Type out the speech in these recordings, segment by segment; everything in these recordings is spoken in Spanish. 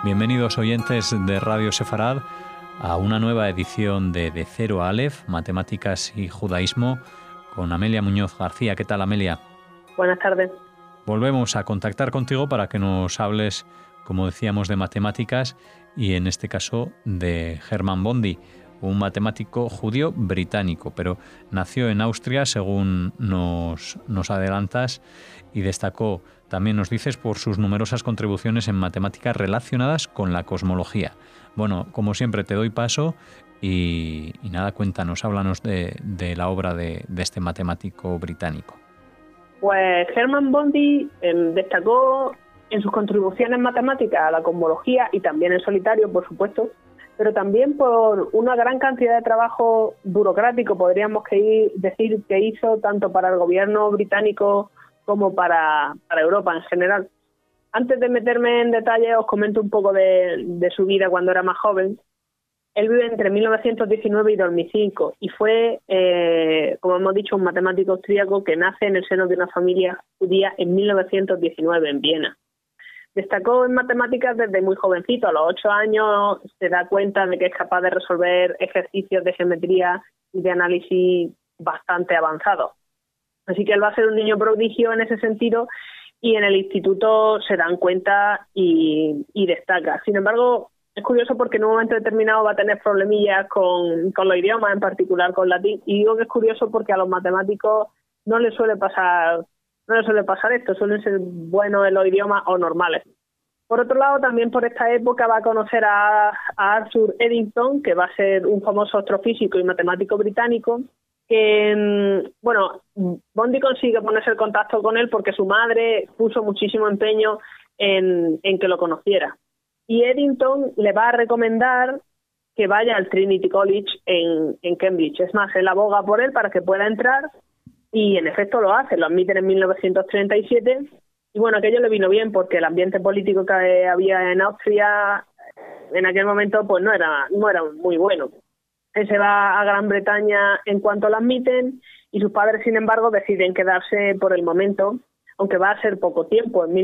Bienvenidos oyentes de Radio Sefarad a una nueva edición de Cero a Aleph, Matemáticas y Judaísmo, con Amelia Muñoz García. ¿Qué tal, Amelia? Buenas tardes. Volvemos a contactar contigo para que nos hables, como decíamos, de matemáticas y en este caso de Hermann Bondi, un matemático judío británico, pero nació en Austria, según nos adelantas, y destacó, también nos dices, por sus numerosas contribuciones en matemáticas relacionadas con la cosmología. Bueno, como siempre te doy paso y nada, cuéntanos, háblanos de la obra de este matemático británico. Pues Hermann Bondi destacó en sus contribuciones matemáticas a la cosmología y también en solitario, por supuesto, pero también por una gran cantidad de trabajo burocrático, podríamos decir, que hizo tanto para el gobierno británico como para Europa en general. Antes de meterme en detalle, os comento un poco de su vida cuando era más joven. Él vive entre 1919 y 2005 y fue, como hemos dicho, un matemático austríaco que nace en el seno de una familia judía en 1919 en Viena. Destacó en matemáticas desde muy jovencito. A los 8 años se da cuenta de que es capaz de resolver ejercicios de geometría y de análisis bastante avanzados. Así que él va a ser un niño prodigio en ese sentido y en el instituto se dan cuenta y destaca. Sin embargo, es curioso porque en un momento determinado va a tener problemillas con los idiomas, en particular con latín. Y digo que es curioso porque a los matemáticos no les suele pasar esto, suelen ser buenos en los idiomas o normales. Por otro lado, también por esta época va a conocer a Arthur Eddington, que va a ser un famoso astrofísico y matemático británico, que, Bondi consigue ponerse en contacto con él porque su madre puso muchísimo empeño en que lo conociera. Y Eddington le va a recomendar que vaya al Trinity College en Cambridge. Es más, él aboga por él para que pueda entrar y en efecto lo hace, lo admiten en 1937 y bueno, aquello le vino bien porque el ambiente político que había en Austria en aquel momento pues no era muy bueno. Él se va a Gran Bretaña en cuanto lo admiten y sus padres, sin embargo, deciden quedarse por el momento, aunque va a ser poco tiempo. En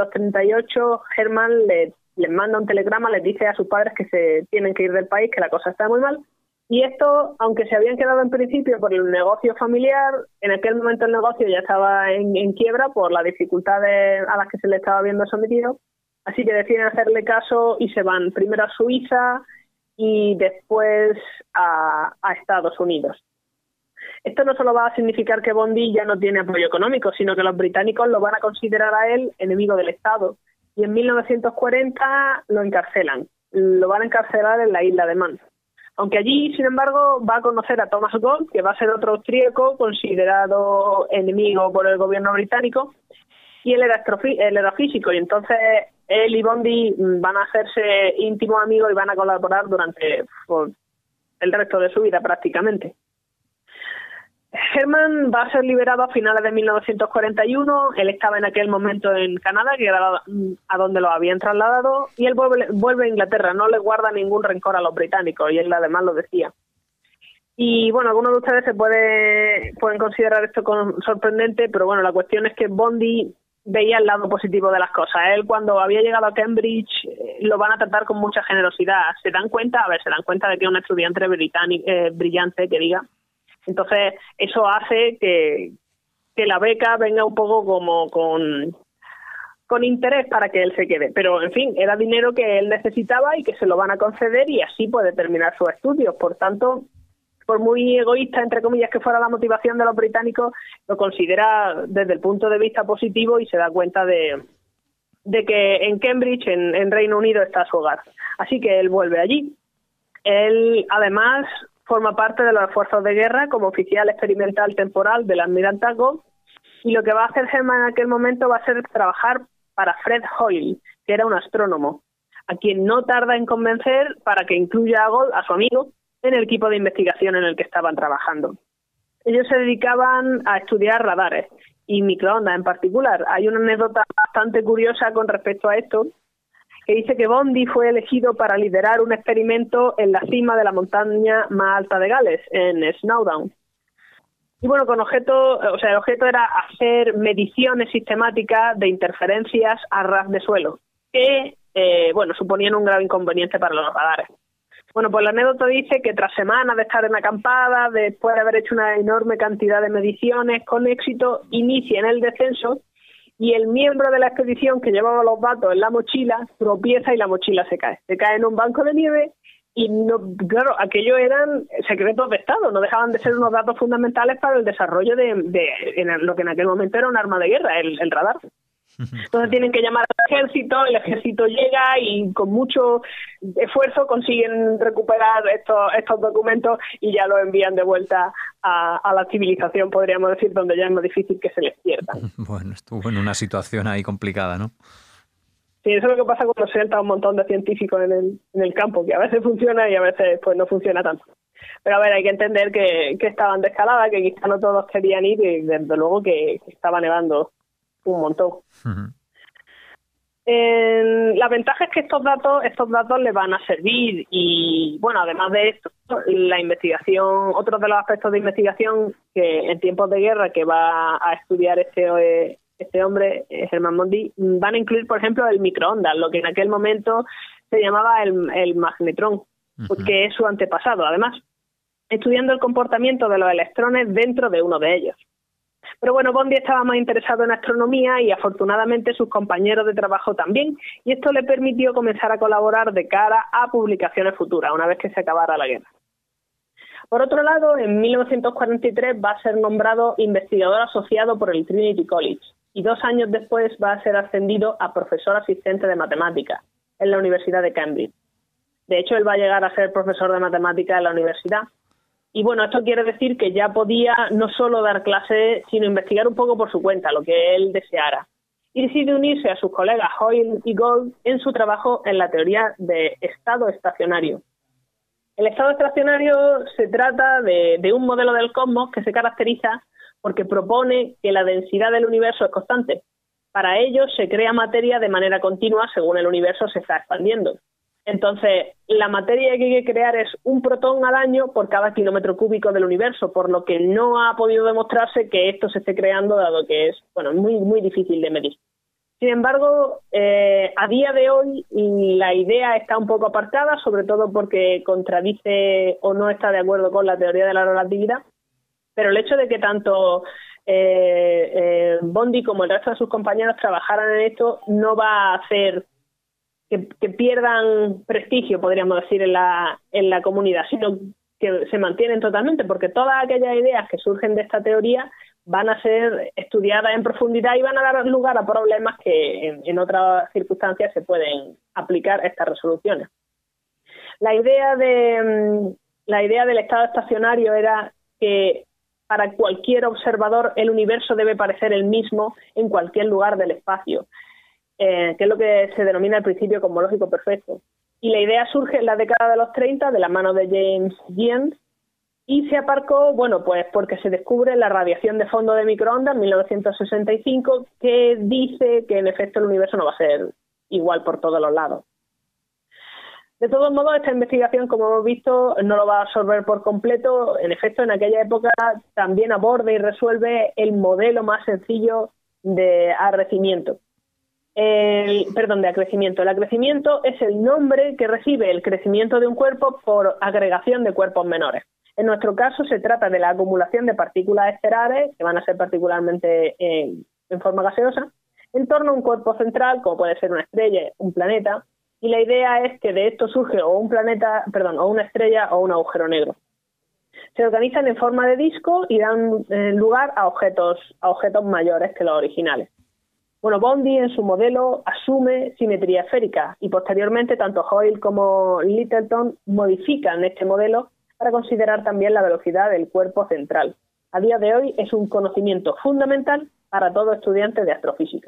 1938 Hermann les manda un telegrama, les dice a sus padres que se tienen que ir del país, que la cosa está muy mal. Y esto, aunque se habían quedado en principio por el negocio familiar, en aquel momento el negocio ya estaba en quiebra por las dificultades a las que se le estaba viendo sometido. Así que deciden hacerle caso y se van primero a Suiza y después a Estados Unidos. Esto no solo va a significar que Bondi ya no tiene apoyo económico, sino que los británicos lo van a considerar a él enemigo del Estado. Y en 1940 lo encarcelan. Lo van a encarcelar en la isla de Man. Aunque allí, sin embargo, va a conocer a Thomas Gold, que va a ser otro austríaco considerado enemigo por el gobierno británico, y él era físico, y entonces él y Bondi van a hacerse íntimos amigos y van a colaborar durante el resto de su vida prácticamente. Hermann va a ser liberado a finales de 1941, él estaba en aquel momento en Canadá, que era a donde lo habían trasladado, y él vuelve a Inglaterra, no le guarda ningún rencor a los británicos, y él además lo decía. Y bueno, algunos de ustedes pueden considerar esto sorprendente, pero bueno, la cuestión es que Bondi veía el lado positivo de las cosas. Él, cuando había llegado a Cambridge, lo van a tratar con mucha generosidad. Se dan cuenta de que es un estudiante brillante, que diga. Entonces, eso hace que la beca venga un poco como con interés para que él se quede. Pero, en fin, era dinero que él necesitaba y que se lo van a conceder y así puede terminar sus estudios. Por tanto, por muy egoísta, entre comillas, que fuera la motivación de los británicos, lo considera desde el punto de vista positivo y se da cuenta de que en Cambridge, en Reino Unido, está su hogar. Así que él vuelve allí. Él, además, forma parte de los esfuerzos de guerra como oficial experimental temporal del almirantazgo, y lo que va a hacer Hermann en aquel momento va a ser trabajar para Fred Hoyle, que era un astrónomo, a quien no tarda en convencer para que incluya a Gold, a su amigo, en el equipo de investigación en el que estaban trabajando. Ellos se dedicaban a estudiar radares y microondas en particular. Hay una anécdota bastante curiosa con respecto a esto, que dice que Bondi fue elegido para liderar un experimento en la cima de la montaña más alta de Gales, en Snowdown. Y bueno, el objeto era hacer mediciones sistemáticas de interferencias a ras de suelo, que suponían un grave inconveniente para los radares. Bueno, pues la anécdota dice que tras semanas de estar en acampada, después de haber hecho una enorme cantidad de mediciones con éxito, inician el descenso y el miembro de la expedición que llevaba los datos en la mochila tropieza y la mochila se cae. Se cae en un banco de nieve y, no, claro, aquello eran secretos de Estado, no dejaban de ser unos datos fundamentales para el desarrollo de lo que en aquel momento era un arma de guerra, el radar. Entonces tienen que llamar al ejército, el ejército llega y con mucho esfuerzo consiguen recuperar estos documentos y ya los envían de vuelta a la civilización, podríamos decir, donde ya es más difícil que se les pierdan. Bueno, estuvo en una situación ahí complicada, ¿no? Sí, eso es lo que pasa cuando se entra un montón de científicos en el campo, que a veces funciona y a veces pues no funciona tanto. Pero a ver, hay que entender que estaban de escalada, que quizá no todos querían ir y desde luego que estaba nevando un montón. Uh-huh. La ventaja es que estos datos les van a servir y, bueno, además de esto, la investigación, otro de los aspectos de investigación que en tiempos de guerra que va a estudiar este hombre, Hermann Bondi, van a incluir, por ejemplo, el microondas, lo que en aquel momento se llamaba el magnetrón, uh-huh, que es su antepasado, además, estudiando el comportamiento de los electrones dentro de uno de ellos. Pero bueno, Bondi estaba más interesado en astronomía y afortunadamente sus compañeros de trabajo también, y esto le permitió comenzar a colaborar de cara a publicaciones futuras, una vez que se acabara la guerra. Por otro lado, en 1943 va a ser nombrado investigador asociado por el Trinity College, y 2 años después va a ser ascendido a profesor asistente de matemáticas en la Universidad de Cambridge. De hecho, él va a llegar a ser profesor de matemáticas en la universidad. Y bueno, esto quiere decir que ya podía no solo dar clases, sino investigar un poco por su cuenta, lo que él deseara. Y decide unirse a sus colegas Hoyle y Gould en su trabajo en la teoría de estado estacionario. El estado estacionario se trata de un modelo del cosmos que se caracteriza porque propone que la densidad del universo es constante. Para ello se crea materia de manera continua según el universo se está expandiendo. Entonces, la materia que hay que crear es un protón al año por cada kilómetro cúbico del universo, por lo que no ha podido demostrarse que esto se esté creando, dado que es muy, muy difícil de medir. Sin embargo, a día de hoy la idea está un poco apartada, sobre todo porque contradice o no está de acuerdo con la teoría de la relatividad, pero el hecho de que tanto Bondi como el resto de sus compañeros trabajaran en esto no va a hacer que pierdan prestigio, podríamos decir, en la comunidad, sino que se mantienen totalmente, porque todas aquellas ideas que surgen de esta teoría van a ser estudiadas en profundidad y van a dar lugar a problemas que en otras circunstancias se pueden aplicar a estas resoluciones. La idea del estado estacionario era que para cualquier observador el universo debe parecer el mismo en cualquier lugar del espacio, que es lo que se denomina el principio cosmológico perfecto. Y la idea surge en la década de los 30 de la mano de James Jeans y se aparcó, pues porque se descubre la radiación de fondo de microondas en 1965, que dice que en efecto el universo no va a ser igual por todos los lados. De todos modos, esta investigación, como hemos visto, no lo va a absorber por completo. En efecto, en aquella época también aborda y resuelve el modelo más sencillo de acrecimiento. El acrecimiento es el nombre que recibe el crecimiento de un cuerpo por agregación de cuerpos menores. En nuestro caso se trata de la acumulación de partículas estelares, que van a ser particularmente en forma gaseosa, en torno a un cuerpo central, como puede ser una estrella, un planeta, y la idea es que de esto surge o una estrella o un agujero negro. Se organizan en forma de disco y dan lugar a objetos mayores que los originales. Bondi en su modelo asume simetría esférica y posteriormente tanto Hoyle como Littleton modifican este modelo para considerar también la velocidad del cuerpo central. A día de hoy es un conocimiento fundamental para todo estudiante de astrofísica.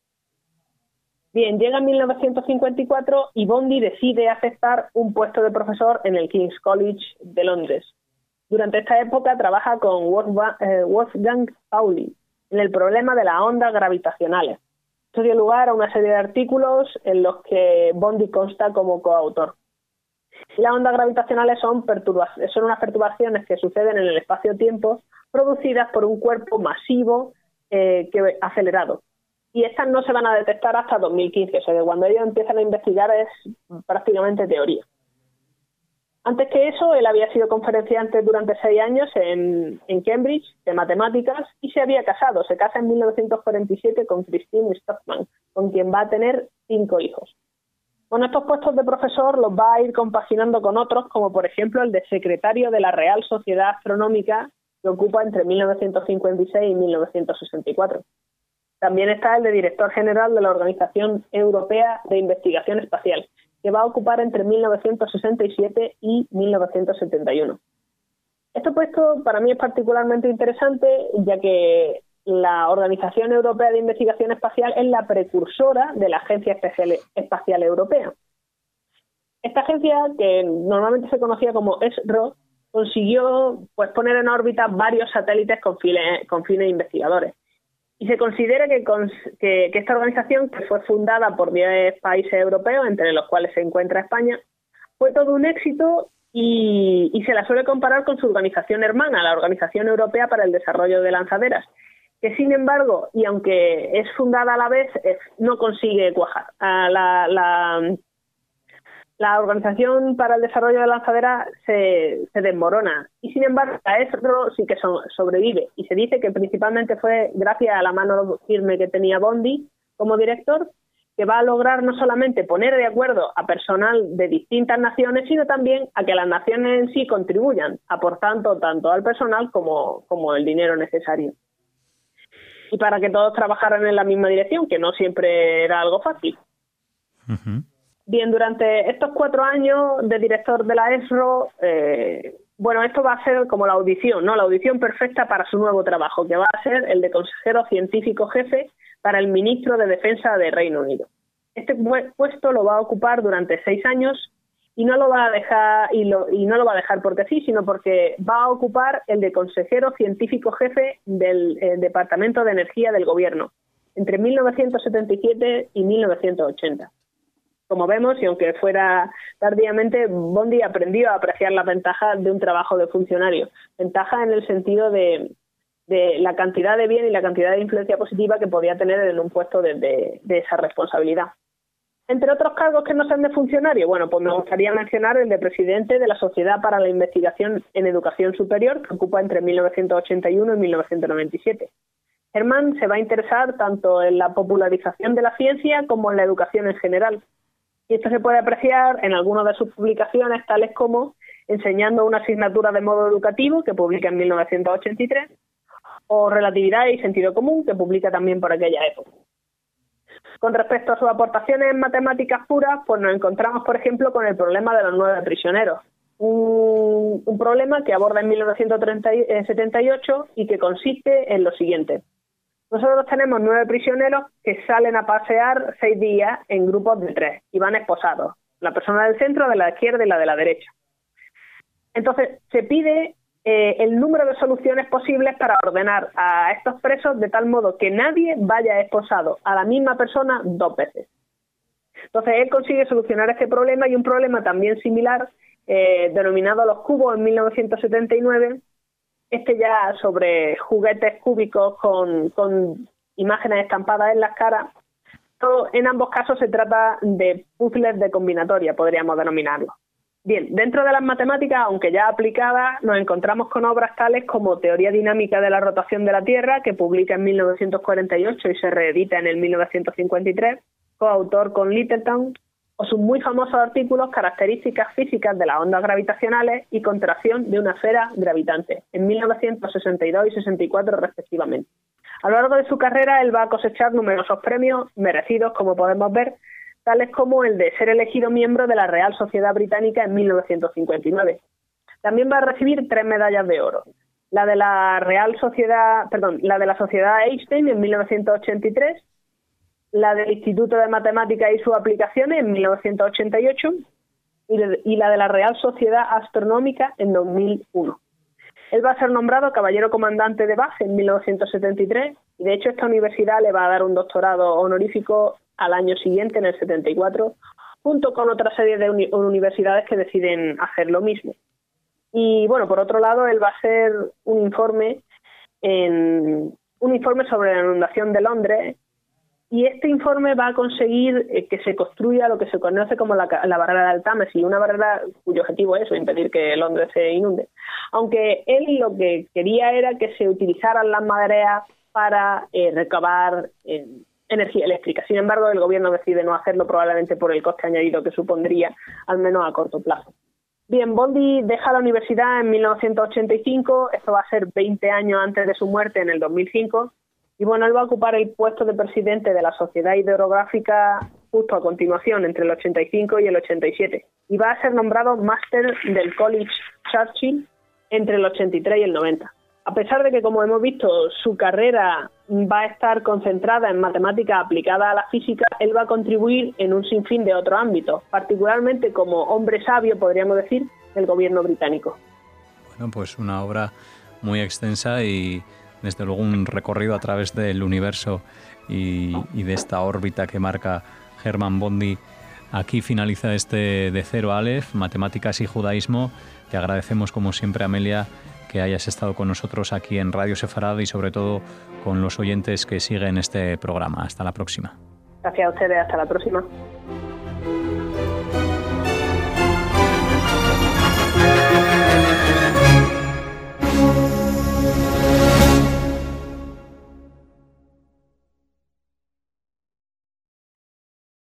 Bien, llega en 1954 y Bondi decide aceptar un puesto de profesor en el King's College de Londres. Durante esta época trabaja con Wolfgang Pauli en el problema de las ondas gravitacionales. Esto dio lugar a una serie de artículos en los que Bondi consta como coautor. Las ondas gravitacionales son unas perturbaciones que suceden en el espacio-tiempo producidas por un cuerpo masivo acelerado. y estas no se van a detectar hasta 2015, o sea que cuando ellos empiezan a investigar es prácticamente teoría. Antes que eso, él había sido conferenciante durante 6 años en Cambridge de matemáticas y se había casado. Se casa en 1947 con Christine Stockman, con quien va a tener 5 hijos. Bueno, estos puestos de profesor los va a ir compaginando con otros, como por ejemplo el de secretario de la Real Sociedad Astronómica, que ocupa entre 1956 y 1964. También está el de director general de la Organización Europea de Investigación Espacial, que va a ocupar entre 1967 y 1971. Este puesto para mí es particularmente interesante, ya que la Organización Europea de Investigación Espacial es la precursora de la Agencia Espacial Europea. Esta agencia, que normalmente se conocía como ESRO, consiguió poner en órbita varios satélites con fines investigadores. Y se considera que esta organización, que fue fundada por 10 países europeos, entre los cuales se encuentra España, fue todo un éxito y se la suele comparar con su organización hermana, la Organización Europea para el Desarrollo de Lanzaderas, que sin embargo, y aunque es fundada a la vez, no consigue cuajar. La Organización para el Desarrollo de Lanzaderas se desmorona y sin embargo la ESRO sí que sobrevive, y se dice que principalmente fue gracias a la mano firme que tenía Bondi como director, que va a lograr no solamente poner de acuerdo a personal de distintas naciones, sino también a que las naciones en sí contribuyan, aportando tanto al personal como el dinero necesario. Y para que todos trabajaran en la misma dirección, que no siempre era algo fácil. Uh-huh. Bien, durante estos 4 años de director de la ESRO, esto va a ser como la audición, ¿no? La audición perfecta para su nuevo trabajo, que va a ser el de consejero científico jefe para el ministro de Defensa de Reino Unido. Este puesto lo va a ocupar durante 6 años y no lo va a dejar no lo va a dejar porque sí, sino porque va a ocupar el de consejero científico jefe del Departamento de Energía del Gobierno entre 1977 y 1980. Como vemos, y aunque fuera tardíamente, Bondi aprendió a apreciar las ventajas de un trabajo de funcionario. Ventaja en el sentido de la cantidad de bien y la cantidad de influencia positiva que podía tener en un puesto de esa responsabilidad. Entre otros cargos que no sean de funcionario, pues me gustaría mencionar el de presidente de la Sociedad para la Investigación en Educación Superior, que ocupa entre 1981 y 1997. Herman se va a interesar tanto en la popularización de la ciencia como en la educación en general. Y esto se puede apreciar en algunas de sus publicaciones, tales como Enseñando una asignatura de modo educativo, que publica en 1983, o Relatividad y Sentido Común, que publica también por aquella época. Con respecto a sus aportaciones en matemáticas puras, pues nos encontramos, por ejemplo, con el problema de los 9 prisioneros. Un problema que aborda en 1978 y que consiste en lo siguiente. Nosotros tenemos 9 prisioneros que salen a pasear 6 días en grupos de 3 y van esposados. La persona del centro, de la izquierda y la de la derecha. Entonces, se pide el número de soluciones posibles para ordenar a estos presos de tal modo que nadie vaya esposado a la misma persona 2 veces. Entonces, él consigue solucionar este problema y un problema también similar, denominado los cubos en 1979, ya sobre juguetes cúbicos con imágenes estampadas en las caras. En ambos casos se trata de puzzles de combinatoria, podríamos denominarlo. Bien, dentro de las matemáticas, aunque ya aplicadas, nos encontramos con obras tales como Teoría dinámica de la rotación de la Tierra, que publica en 1948 y se reedita en el 1953, coautor con Littleton, o sus muy famosos artículos Características físicas de las ondas gravitacionales y Contracción de una esfera gravitante, en 1962 y 64 respectivamente. A lo largo de su carrera, él va a cosechar numerosos premios merecidos, como podemos ver, tales como el de ser elegido miembro de la Real Sociedad Británica en 1959. También va a recibir 3 medallas de oro. La de la Sociedad Einstein en 1983, la del Instituto de Matemáticas y sus aplicaciones en 1988 y la de la Real Sociedad Astronómica en 2001. Él va a ser nombrado caballero comandante de base en 1973 y de hecho esta universidad le va a dar un doctorado honorífico al año siguiente, en el 74, junto con otra serie de universidades que deciden hacer lo mismo. Y bueno, por otro lado, él va a hacer un informe sobre la inundación de Londres Y este informe va a conseguir que se construya lo que se conoce como la barrera del Támesis, una barrera cuyo objetivo es impedir que Londres se inunde. Aunque él lo que quería era que se utilizaran las mareas para recabar energía eléctrica. Sin embargo, el gobierno decide no hacerlo, probablemente por el coste añadido que supondría, al menos a corto plazo. Bien, Bondi deja la universidad en 1985, esto va a ser 20 años antes de su muerte en el 2005, y bueno, él va a ocupar el puesto de presidente de la Sociedad Hidrográfica justo a continuación, entre el 85 y el 87, y va a ser nombrado máster del College Churchill entre el 83 y el 90. A pesar de que, como hemos visto, su carrera va a estar concentrada en matemática aplicada a la física, él va a contribuir en un sinfín de otros ámbitos, particularmente como hombre sabio, podríamos decir, del gobierno británico. Bueno, pues una obra muy extensa y desde luego un recorrido a través del universo y de esta órbita que marca Hermann Bondi. Aquí finaliza este De Cero a Aleph, Matemáticas y Judaísmo. Te agradecemos como siempre, Amelia, que hayas estado con nosotros aquí en Radio Sefarad y sobre todo con los oyentes que siguen este programa. Hasta la próxima. Gracias a ustedes, hasta la próxima.